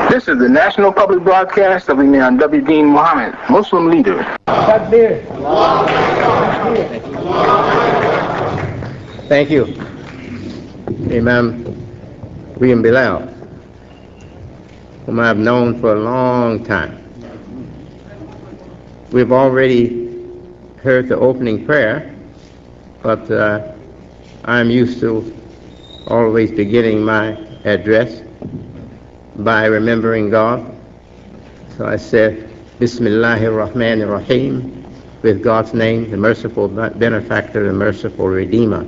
This is the National Public Broadcast of Imam W. Deen Muhammad, Muslim leader. Thank you, Imam William Bilal, whom I've known for a long time. We've already heard the opening prayer, but I'm used to always beginning my address by remembering God. So I said, Bismillahir Rahmanir Rahim, with God's name, the merciful benefactor, the merciful redeemer.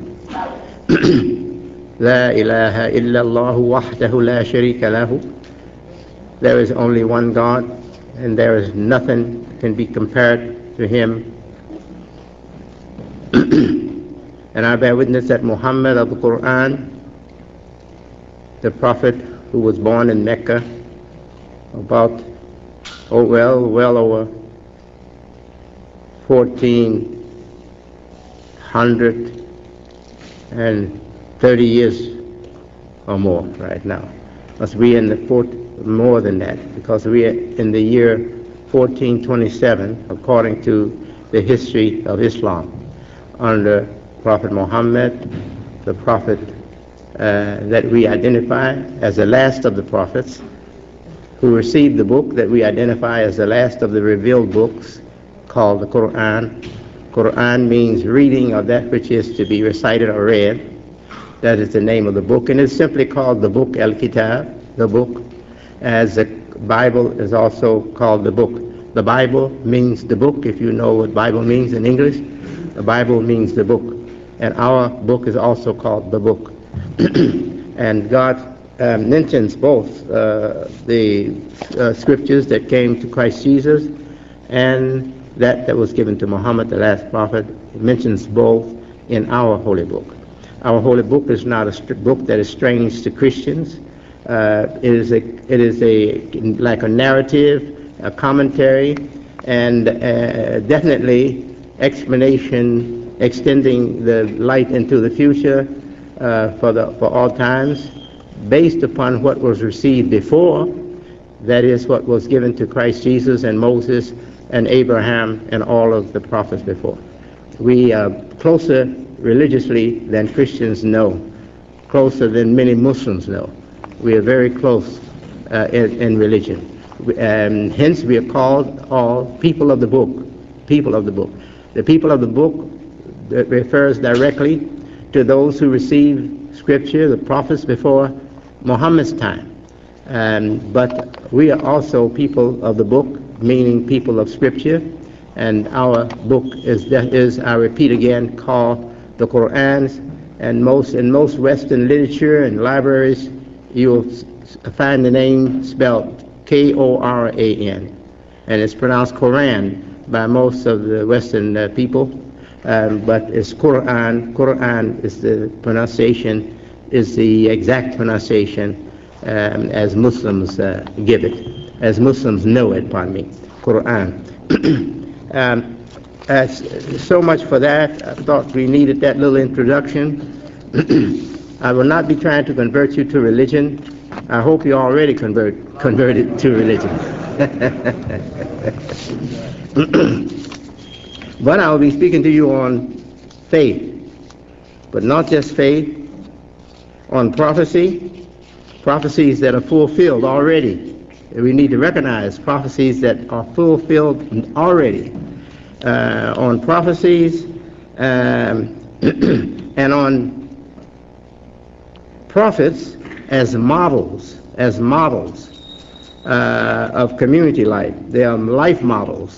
La ilaha illallah wahdahu la sharika lahu. There is only one God, and there is nothing can be compared to him. And I bear witness that Muhammad of the Quran, the prophet who was born in Mecca about, well over 1430 years or more right now. Must be in the more than that, because we are in the year 1427 according to the history of Islam under Prophet Muhammad, the prophet that we identify as the last of the prophets, who received the book that we identify as the last of the revealed books, called the Quran. Quran means reading of that which is to be recited or read. That is the name of the book, and it's simply called the book Al-Kitab, the book, as the Bible is also called the book. The Bible means the book. If you know what Bible means in English, the Bible means the book, and our book is also called the book. And God mentions both the scriptures that came to Christ Jesus and that was given to Muhammad, the last prophet. It mentions both in our holy book. Our holy book is not a book that is strange to Christians. It is like a narrative, a commentary, and definitely explanation, extending the light into the future for all times, based upon what was received before. That is what was given to Christ Jesus and Moses and Abraham and all of the prophets before. We are closer religiously than Christians know, closer than many Muslims know. We are very close in religion. And hence we are called all people of the book, people of the book. The people of the book refers directly to those who received scripture, the prophets before Muhammad's time. But we are also people of the book, meaning people of scripture, and our book is, I repeat again, called the Quran. And in most Western literature and libraries, you'll find the name spelled K-O-R-A-N, and it's pronounced Quran by most of the Western people, but it's Quran. Quran is the pronunciation, is the exact pronunciation as Muslims give it, as Muslims know it, pardon me, Quran. So much for that. I thought we needed that little introduction. I will not be trying to convert you to religion. I hope you already converted to religion. But I will be speaking to you on faith, but not just faith, on prophecies that are fulfilled already. We need to recognize prophecies that are fulfilled already, on prophecies and on prophets as models of community life. They are life models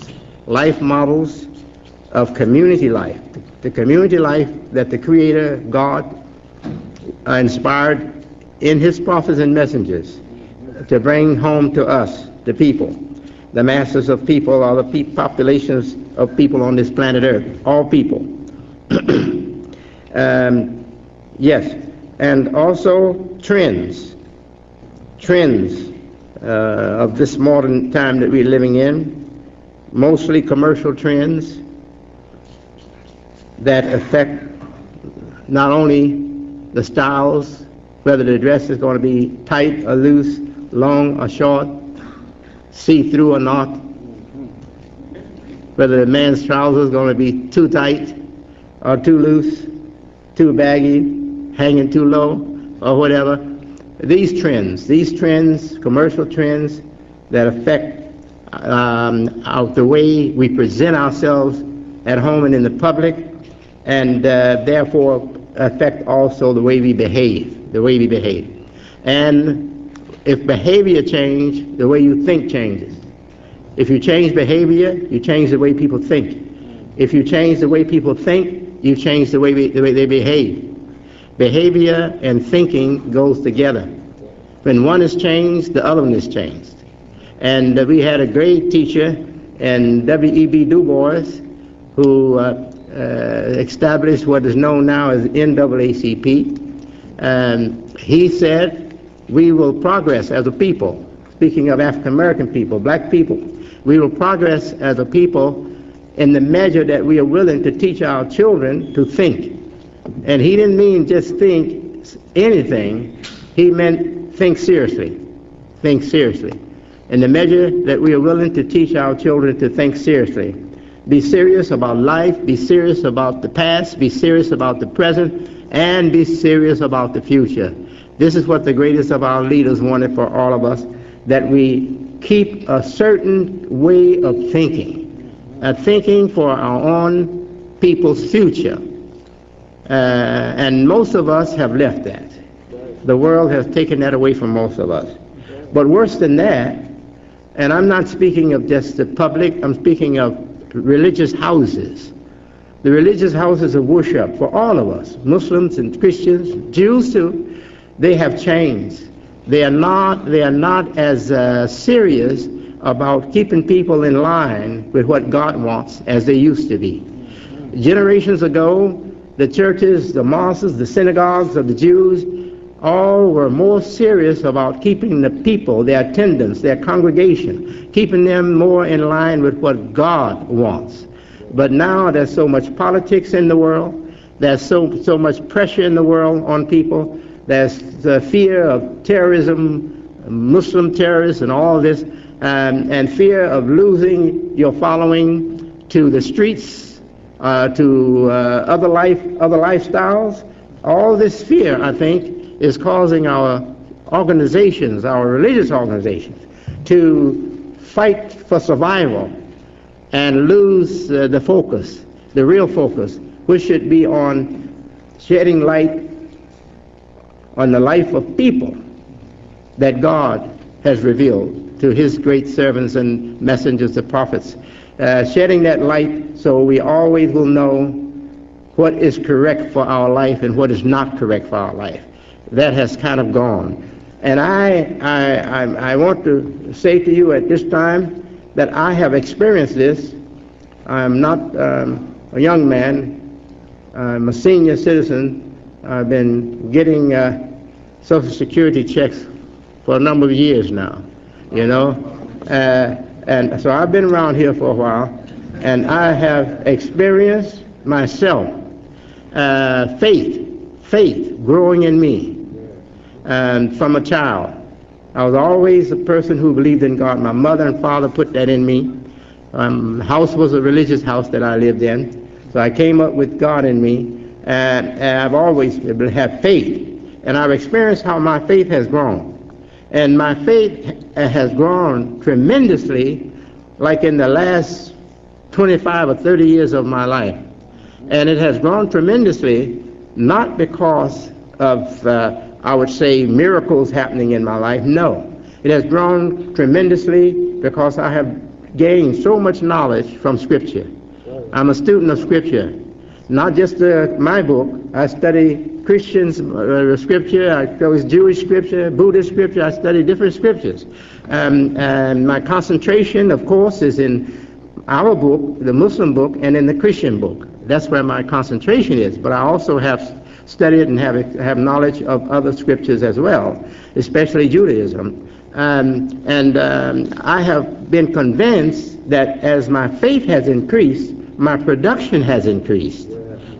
of community life, the community life that the Creator, God, inspired in His prophets and messengers to bring home to us, the people, the masses of people, or the populations of people on this planet Earth, all people. Yes, and also trends of this modern time that we're living in, mostly commercial trends that affect not only the styles, whether the dress is going to be tight or loose, long or short, see-through or not, whether the man's trousers going to be too tight or too loose, too baggy, hanging too low, or whatever. These trends, commercial trends that affect the way we present ourselves at home and in the public, and therefore affect also the way we behave, And if behavior change, the way you think changes. If you change behavior, you change the way people think. If you change the way people think, you change the way they behave. Behavior and thinking goes together. When one is changed, the other one is changed. And we had a great teacher in W.E.B. Du Bois who established what is known now as NAACP. He said, we will progress as a people. Speaking of African American people, black people, we will progress as a people in the measure that we are willing to teach our children to think. And he didn't mean just think anything, he meant think seriously. Think seriously. In the measure that we are willing to teach our children to think seriously. Be serious about life, be serious about the past, be serious about the present, and be serious about the future. This is what the greatest of our leaders wanted for all of us, that we keep a certain way of thinking for our own people's future. And most of us have left that. The world has taken that away from most of us. But worse than that, and I'm not speaking of just the public, I'm speaking of religious houses. The religious houses of worship for all of us, Muslims and Christians, Jews too, they have changed. They are not as serious about keeping people in line with what God wants as they used to be. Generations ago, the churches, the mosques, the synagogues of the Jews, all were more serious about keeping the people, their attendants, their congregation, keeping them more in line with what God wants. But now there's so much politics in the world, there's so much pressure in the world on people, there's the fear of terrorism, Muslim terrorists and all this, and fear of losing your following to the streets, to other lifestyles. All this fear, I think, is causing our organizations, our religious organizations, to fight for survival and lose the focus, the real focus, which should be on shedding light on the life of people that God has revealed to his great servants and messengers, the prophets, shedding that light so we always will know what is correct for our life and what is not correct for our life. That has kind of gone. And I want to say to you at this time that I have experienced this. I'm not a young man. I'm a senior citizen. I've been getting Social Security checks for a number of years now, you know. And so I've been around here for a while, and I have experienced myself faith growing in me. And from a child, I was always a person who believed in God. My mother and father put that in me. The house was a religious house that I lived in, so I came up with God in me, and I've always had faith. And I've experienced how my faith has grown. And my faith has grown tremendously, like in the last 25 or 30 years of my life. And it has grown tremendously, not because of I would say miracles happening in my life. No, it has grown tremendously because I have gained so much knowledge from Scripture. I'm a student of Scripture, not just my book. I study Christians' Scripture, I study Jewish Scripture, Buddhist Scripture. I study different Scriptures, and my concentration, of course, is in our book, the Muslim book, and in the Christian book. That's where my concentration is. But I also have studied and have knowledge of other scriptures as well, especially Judaism. And I have been convinced that as my faith has increased, my production has increased.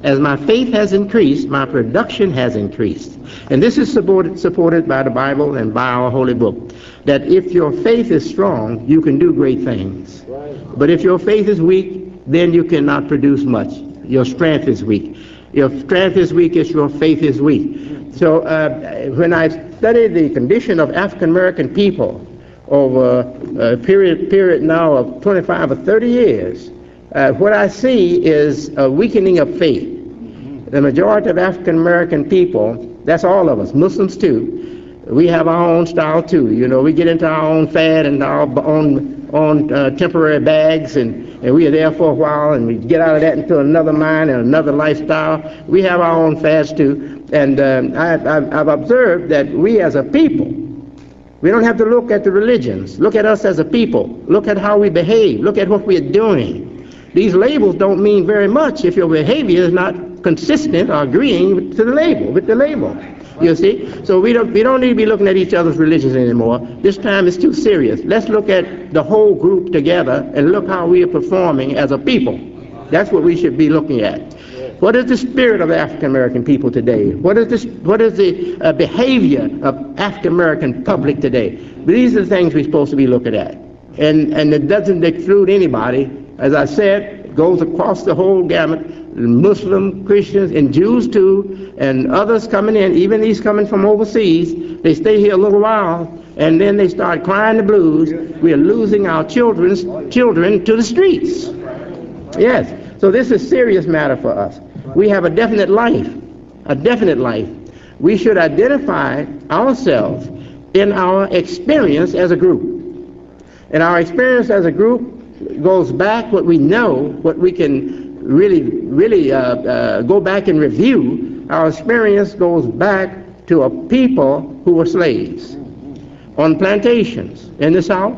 As my faith has increased, my production has increased. And this is supported by the Bible and by our holy book, that if your faith is strong, you can do great things. But if your faith is weak, then you cannot produce much. Your strength is weak. Your strength is weak if your faith is weak. So when I study the condition of African American people over a period now of 25 or 30 years, what I see is a weakening of faith. The majority of African American people, that's all of us, Muslims too, we have our own style too. You know, we get into our own fad and our own temporary bags, and we are there for a while, and we get out of that into another mind and another lifestyle. We have our own fads too. And I've observed that we as a people, we don't have to look at the religions. Look at us as a people. Look at how we behave. Look at what we're doing. These labels don't mean very much if your behavior is not consistent or agreeing with the label. You see? So we don't need to be looking at each other's religions anymore. This time it's too serious. Let's look at the whole group together and look how we are performing as a people. That's what we should be looking at. What is the spirit of African American people today? What is the behavior of African American public today? These are the things we're supposed to be looking at. And it doesn't exclude anybody. As I said, it goes across the whole gamut. Muslim, Christians, and Jews too, and others coming in, even these coming from overseas. They stay here a little while, and then they start crying the blues. We are losing our children to the streets. Yes, so this is a serious matter for us. We have a definite life. We should identify ourselves in our experience as a group. And our experience as a group goes back what we know, what we can really go back and review. Our experience goes back to a people who were slaves on plantations in the South.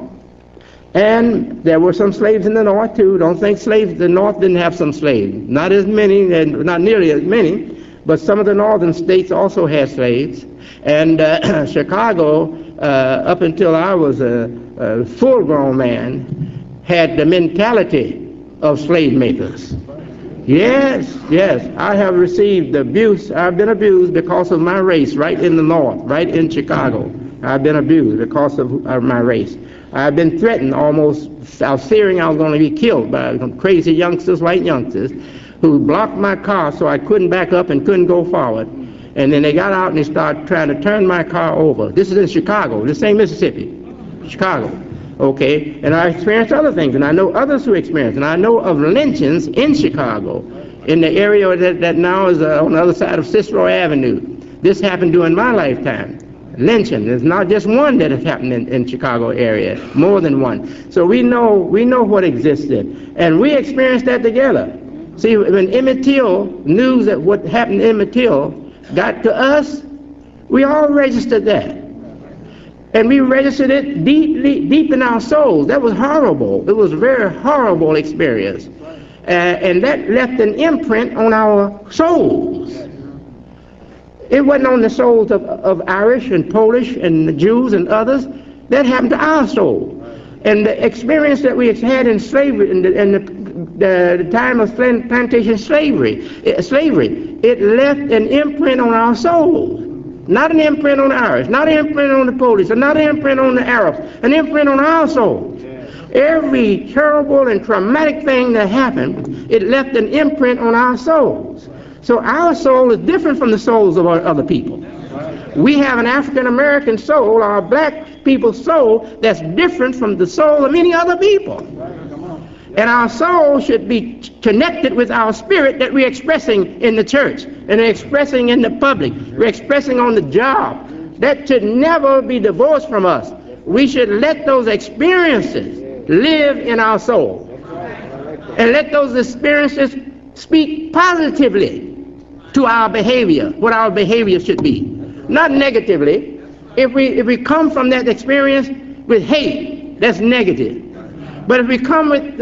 And there were some slaves in the North too. Don't think the North didn't have some slaves. Not as many, and not nearly as many, but some of the northern states also had slaves. And Chicago, up until I was a full-grown man, had the mentality of slave makers. Yes, I have received abuse. I've been abused because of my race right in the North, right in Chicago. I've been abused because of my race. I've been threatened almost. I was fearing I was going to be killed by crazy youngsters, white youngsters, who blocked my car so I couldn't back up and couldn't go forward. And then they got out and they started trying to turn my car over. This is in Chicago. This ain't Mississippi. Chicago. Okay, and I experienced other things, and I know others who experienced, and I know of lynchings in Chicago, in the area that now is on the other side of Cicero Avenue. This happened during my lifetime. Lynching. There's not just one that has happened in Chicago area, more than one. So we know what existed, and we experienced that together. See, when Emmett Till, news that what happened to Emmett Till got to us, we all registered that. And we registered it deep in our souls. That was horrible. It was a very horrible experience. And that left an imprint on our souls. It wasn't on the souls of Irish and Polish and the Jews and others. That happened to our soul. And the experience that we had in slavery, in the time of plantation slavery, it left an imprint on our souls. Not an imprint on the Irish, not an imprint on the Polish, and not an imprint on the Arabs, an imprint on our souls. Every terrible and traumatic thing that happened, it left an imprint on our souls. So our soul is different from the souls of other people. We have an African American soul, our black people's soul, that's different from the soul of many other people. And our soul should be connected with our spirit that we're expressing in the church and expressing in the public. We're expressing on the job. That should never be divorced from us. We should let those experiences live in our soul. And let those experiences speak positively to our behavior, what our behavior should be. Not negatively. If we come from that experience with hate, that's negative. But if we come with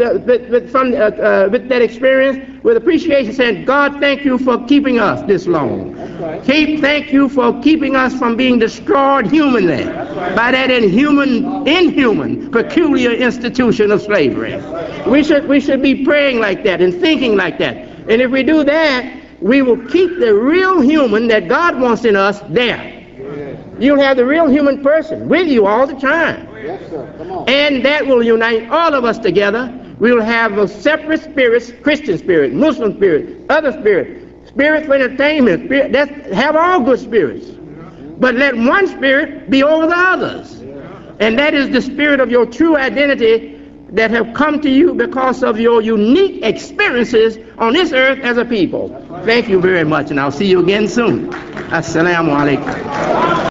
that experience with appreciation, saying, God, thank you for keeping us this long. Thank you for keeping us from being destroyed humanly by that inhuman, peculiar institution of slavery. We should be praying like that and thinking like that. And if we do that, we will keep the real human that God wants in us there. You'll have the real human person with you all the time. Yes, sir. Come on. And that will unite all of us together. We'll have a separate spirits, Christian spirit, Muslim spirit, other spirit, spirit for entertainment, have all good spirits. But let one spirit be over the others. And that is the spirit of your true identity that have come to you because of your unique experiences on this earth as a people. Thank you very much, and I'll see you again soon. Assalamu alaikum.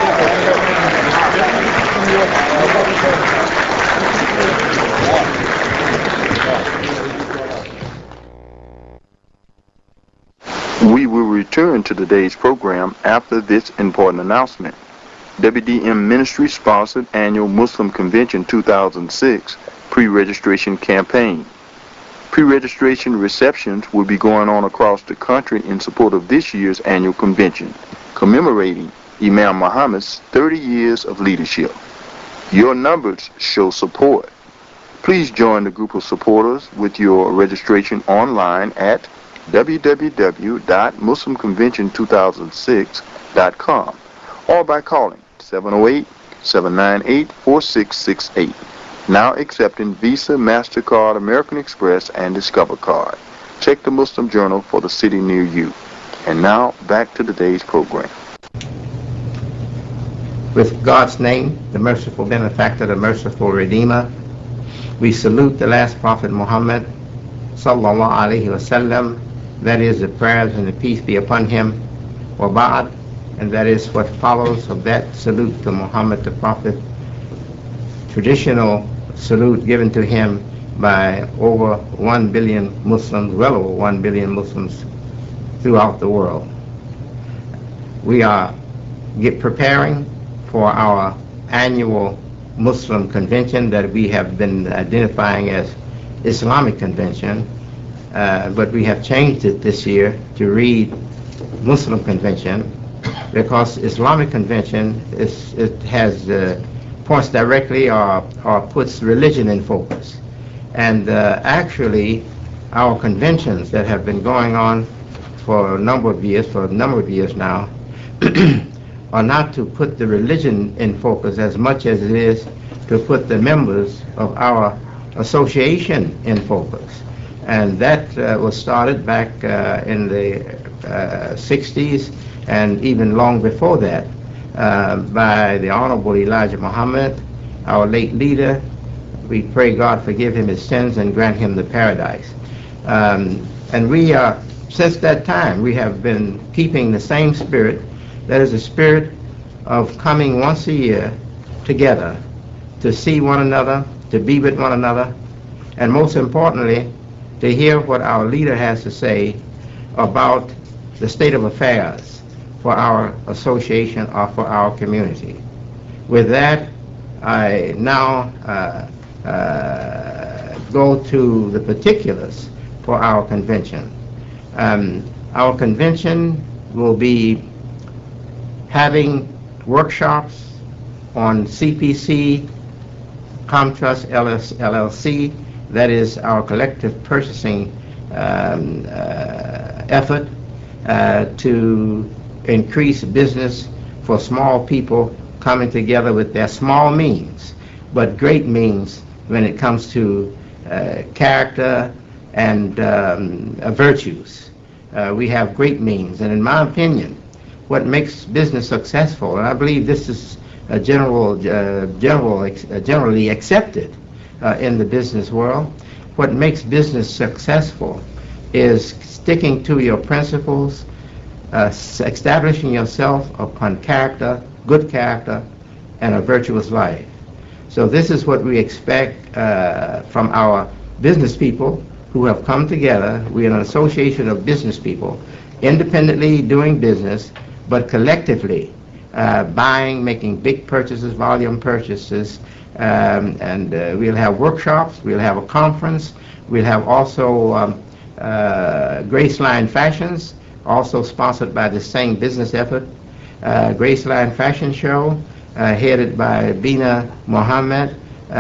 We will return to today's program after this important announcement. WDM Ministry sponsored annual Muslim Convention 2006 pre-registration campaign. Pre-registration receptions will be going on across the country in support of this year's annual convention, commemorating Imam Muhammad's 30 years of leadership. Your numbers show support. Please join the group of supporters with your registration online at www.muslimconvention2006.com or by calling 708-798-4668. Now accepting Visa, MasterCard, American Express, and Discover Card. Check the Muslim Journal for the city near you. And now back to today's program. With God's name, the merciful benefactor, the merciful redeemer, we salute the last prophet Muhammad sallallahu alaihi wasallam. That is the prayers and the peace be upon him, wa ba'd, and that is what follows of that salute to Muhammad the prophet, traditional salute given to him by over 1 billion Muslims, well over 1 billion Muslims throughout the world. We are preparing for our annual Muslim convention that we have been identifying as Islamic Convention. But we have changed it this year to read Muslim Convention because Islamic Convention points directly or puts religion in focus. And actually, our conventions that have been going on for a number of years now, are not to put the religion in focus as much as it is to put the members of our association in focus. And that was started back in the 60s and even long before that by the Honorable Elijah Muhammad, our late leader. We pray God forgive him his sins and grant him the paradise. And we since that time, we have been keeping the same spirit. That is the spirit of coming once a year together to see one another, to be with one another, and most importantly, to hear what our leader has to say about the state of affairs for our association or for our community. With that, I now go to the particulars for our convention. Our convention will be having workshops on CPC, Comtrust LLC, that is our collective purchasing effort to increase business for small people coming together with their small means, but great means when it comes to character and virtues. We have great means, and in my opinion, what makes business successful, and I believe this is generally accepted in the business world, what makes business successful is sticking to your principles, establishing yourself upon character, good character, and a virtuous life. So this is what we expect from our business people who have come together. We are an association of business people, independently doing business, but collectively buying, making big purchases, volume purchases, and we'll have workshops, we'll have a conference, we'll have also Graceline Fashions, also sponsored by the same business effort, Graceline Fashion Show, headed by Bina Mohammed,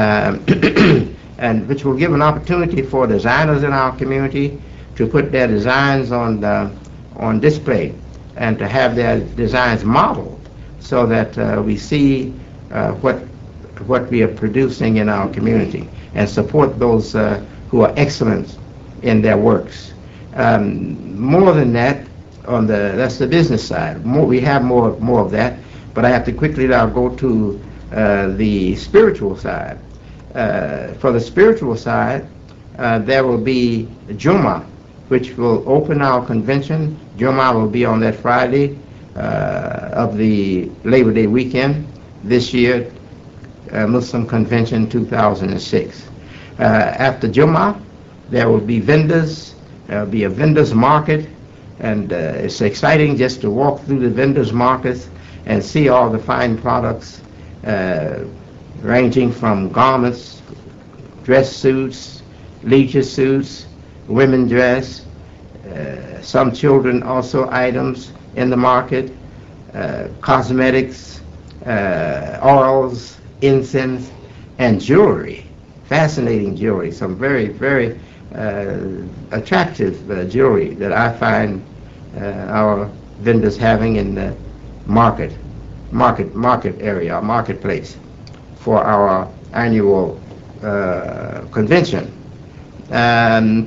and which will give an opportunity for designers in our community to put their designs on on display and to have their designs modeled so that we see what we are producing in our community and support those who are excellent in their works. More than that, that's the business side. We have more of that, but I have to quickly now go to the spiritual side. For the spiritual side, there will be Juma, which will open our convention. Juma will be on that Friday of the Labor Day weekend this year, Muslim Convention 2006. After Juma, there will be vendors. There will be a vendors market, and it's exciting just to walk through the vendors markets and see all the fine products ranging from garments, dress suits, leisure suits, women dress, some children also items in the market, cosmetics, oils, incense, and jewelry. Fascinating jewelry, some very, very attractive jewelry that I find our vendors having in the market area, our marketplace for our annual convention. And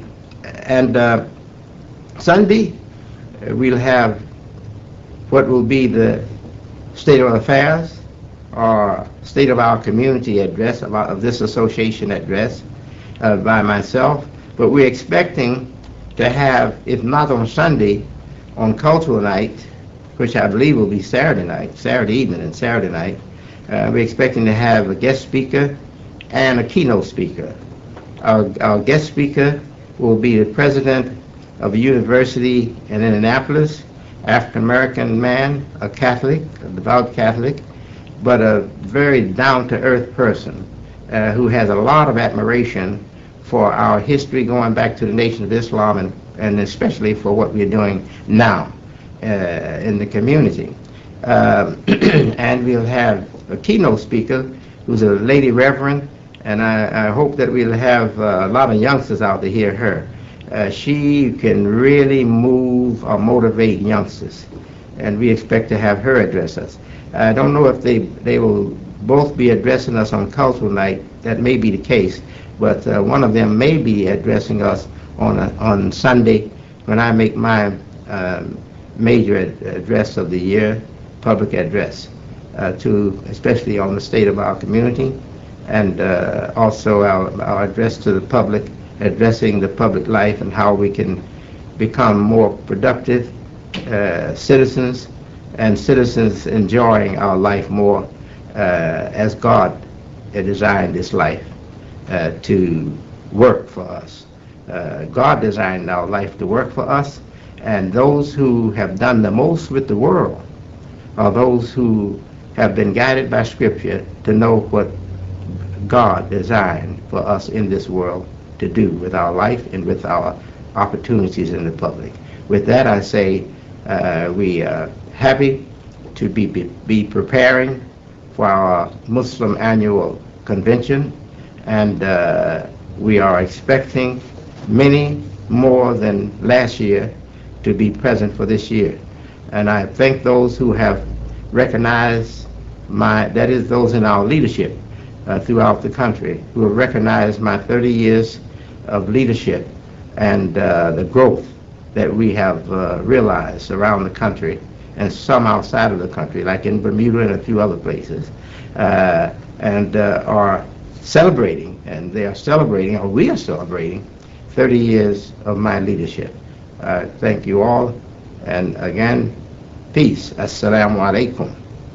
Sunday we'll have what will be the state of affairs or state of our community address, of this association address by myself. But we're expecting to have, if not on Sunday, on cultural night, which I believe will be Saturday evening and Saturday night, we're expecting to have a guest speaker and a keynote speaker. Our guest speaker will be the president of a university in Indianapolis, African-American man, a Catholic, a devout Catholic, but a very down-to-earth person who has a lot of admiration for our history going back to the Nation of Islam and especially for what we're doing now in the community. And we'll have a keynote speaker who's a lady reverend, and I hope that we'll have a lot of youngsters out to hear her. She can really move or motivate youngsters, and we expect to have her address us. I don't know if they will both be addressing us on cultural night. That may be the case, but one of them may be addressing us on Sunday when I make my major address of the year, public address, especially on the state of our community, and also our address to the public, addressing the public life and how we can become more productive citizens, and citizens enjoying our life more as God designed this life to work for us. God designed our life to work for us, and those who have done the most with the world are those who have been guided by Scripture to know what God designed for us in this world to do with our life and with our opportunities in the public. With that, I say we are happy to be preparing for our Muslim annual convention, and we are expecting many more than last year to be present for this year. And I thank those who have recognized that is those in our leadership throughout the country, who have recognized my 30 years of leadership and the growth that we have realized around the country and some outside of the country, like in Bermuda and a few other places, and are celebrating, and they are celebrating, or we are celebrating, 30 years of my leadership. Thank you all, and again, peace. Assalamu alaikum.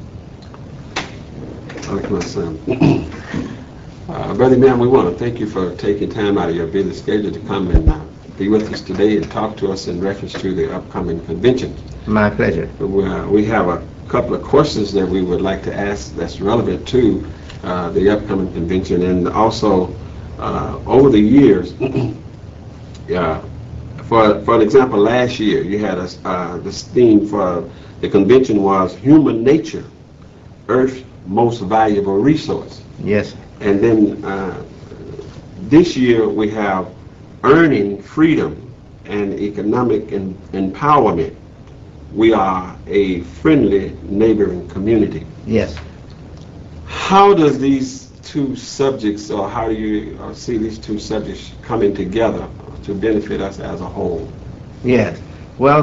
Brother Imam, we want to thank you for taking time out of your busy schedule to come and be with us today and talk to us in reference to the upcoming convention. My pleasure. We have a couple of questions that we would like to ask that's relevant to the upcoming convention, and also over the years, for an example, last year you had this theme for the convention was human nature, Earth's most valuable resource. Yes. And then this year we have earning freedom and economic empowerment. we are a friendly neighboring community. Yes. How does these two subjects, or how do you see these two subjects coming together to benefit us as a whole? Yes. Well,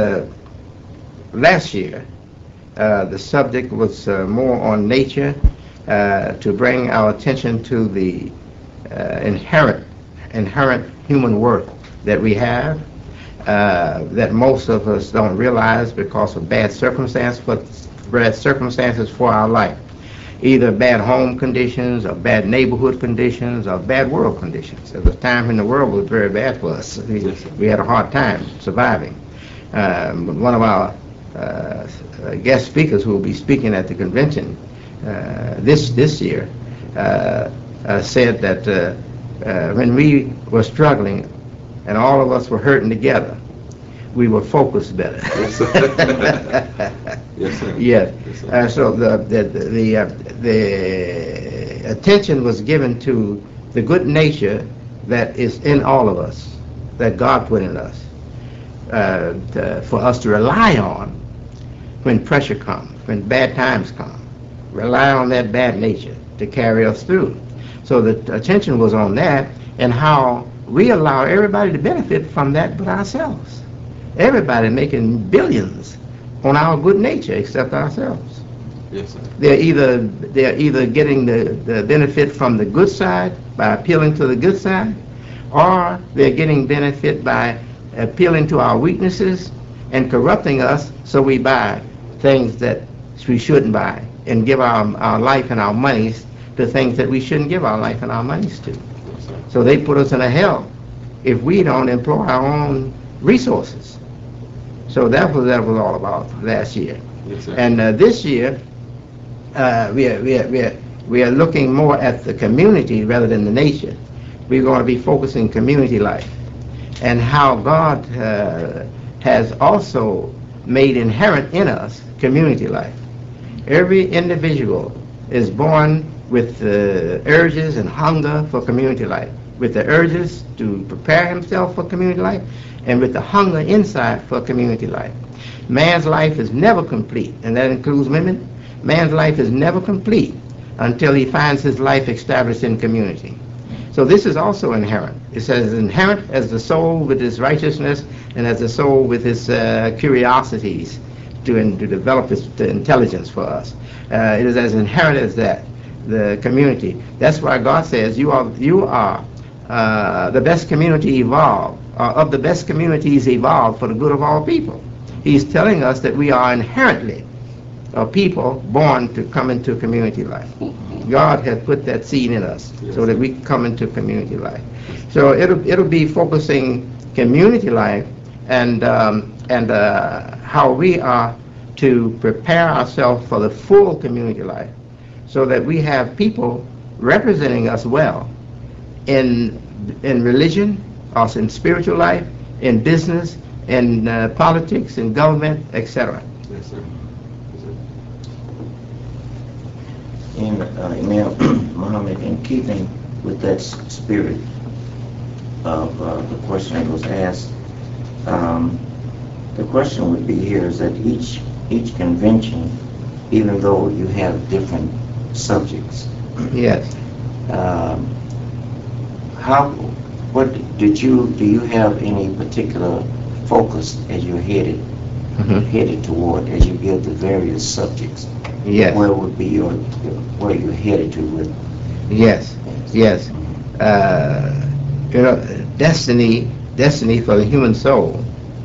last year, the subject was more on nature, to bring our attention to the inherent human worth that we have, that most of us don't realize because of bad circumstances for our life. Either bad home conditions, or bad neighborhood conditions, or bad world conditions. At the time when the world was very bad for us, we had a hard time surviving. One of our guest speakers who will be speaking at the convention this year said that when we were struggling and all of us were hurting together, we were focused better. Yes, sir. Yes, sir. Yes. Yes, sir. So the attention was given to the good nature that is in all of us, that God put in us, for us to rely on when pressure comes, when bad times come. Rely on that bad nature to carry us through. So the attention was on that, and how we allow everybody to benefit from that but ourselves. Everybody making billions on our good nature except ourselves. Yes, sir. They're either getting the benefit from the good side by appealing to the good side, or they're getting benefit by appealing to our weaknesses and corrupting us, so we buy things that we shouldn't buy and give our life and our monies to things that we shouldn't give our life and our monies to. Yes, sir. So they put us in a hell if we don't employ our own resources. So that was all about last year. Yes, sir. And this year, we are looking more at the community rather than the nature. We're going to be focusing community life and how God has also made inherent in us community life. Every individual is born with urges and hunger for community life, with the urges to prepare himself for community life, and with the hunger inside for community life. Man's life is never complete, and that includes women. Man's life is never complete until he finds his life established in community. So this is also inherent. It says inherent as the soul with its righteousness, and as the soul with its curiosities to develop its intelligence for us. It is as inherent as that, the community. That's why God says you are the best community evolved, of the best communities evolved for the good of all people. He's telling us that we are inherently a people born to come into community life. God has put that seed in us so that we can come into community life. So it'll be focusing community life and how we are to prepare ourselves for the full community life, so that we have people representing us well in religion, also in spiritual life, in business, in politics, in government, etc. Yes, sir. Yes, sir. And Imam Muhammad, in keeping with that spirit of the question that was asked, the question would be here is that each convention, even though you have different subjects, Yes. do you have any particular focus as you're headed toward, as you give the various subjects? Yes. Where would be where you're headed to with? Yes. Destiny for the human soul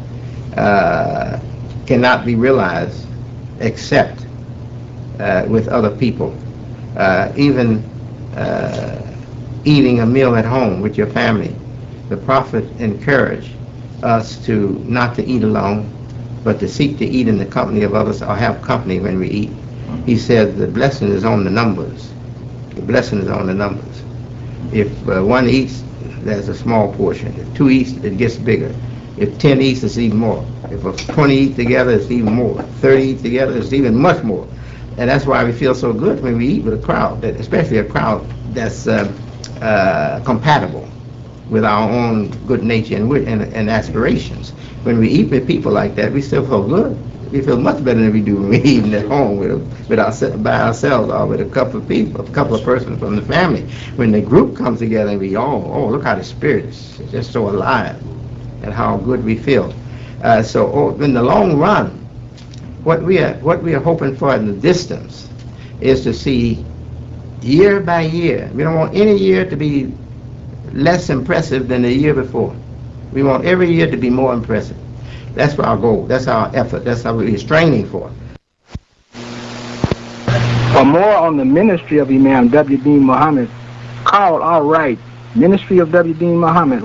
cannot be realized except with other people. Even eating a meal at home with your family, the Prophet encouraged us to not to eat alone, but to seek to eat in the company of others, or have company when we eat. He said the blessing is on the numbers. The blessing is on the numbers. If one eats, there's a small portion. If two eats, it gets bigger. If 10 eats, it's even more. If 20 eat together, it's even more. 30 eat together, it's even much more. And that's why we feel so good when we eat with a crowd, especially a crowd that's compatible with our own good nature and aspirations. when we eat with people like that, we still feel good. We feel much better than we do when we're eating at home by ourselves or with a couple of people, a couple of persons from the family. When the group comes together, we look how the spirit is just so alive and how good we feel. So in the long run, what we are hoping for in the distance is to see year by year. We don't want any year to be less impressive than the year before. We want every year to be more impressive. That's our goal. That's our effort. That's what we're straining for. For more on the ministry of Imam W. Deen Muhammad, call All Right, Ministry of W. Deen Muhammad,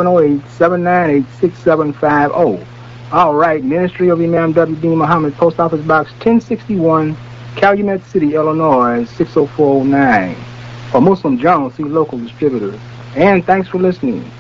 1-708-798-6750. All Right, Ministry of Imam W. Deen Muhammad, Post Office Box 1061, Calumet City, Illinois, 60409. For Muslim Journal, see local distributors. And thanks for listening.